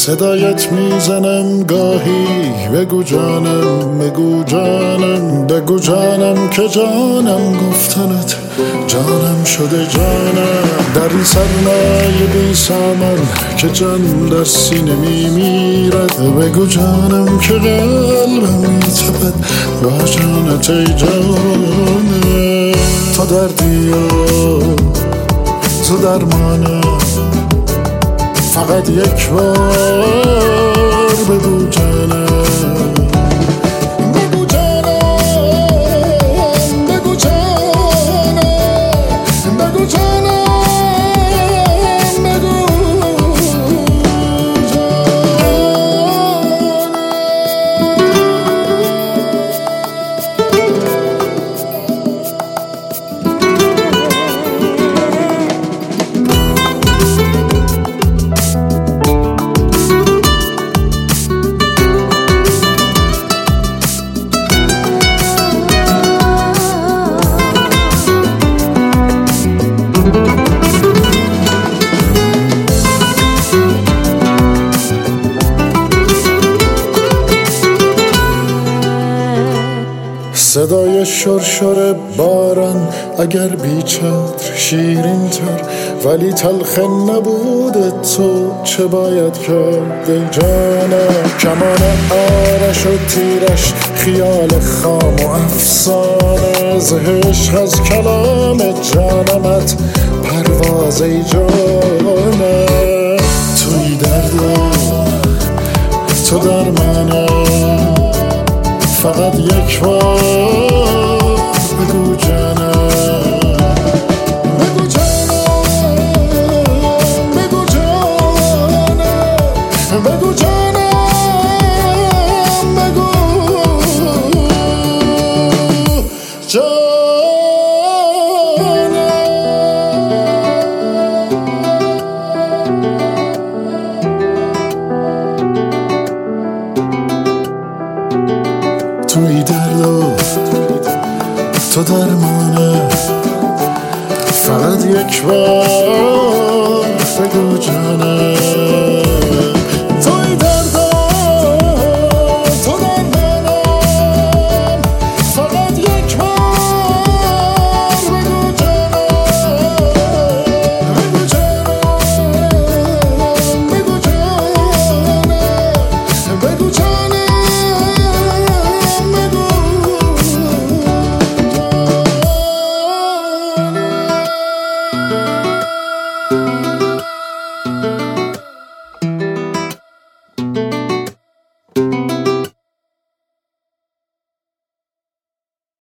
صدایت میزنم گاهی بگو جانم، بگو جانم، بگو جانم که جانم گفتنت جانم شده جانم. در این سرمایه بی سامان که جان در سینه میمیرد، بگو جانم که قلبم میتپد با جانت ای جانم. تو دردی و تو درمانم، فقط یک بار بگو جانم، بگو جانم، بگو جانم، بگو جانم، بگو صدای شرشر باران اگر بیچتر شیرین تر، ولی تلخ نبود تو چه باید کرد ای جانم. کمان آرش و تیرش خیال خام و افسانه، زهش از کلام جانمت پرواز ای جانم. توی درد و تو درمانم، فقط یک بار بگو جانم، بگو جانم، بگو جانم، بگو جانم، بگو توی درد و تو درمانه، فقط یک بار بگو جانم.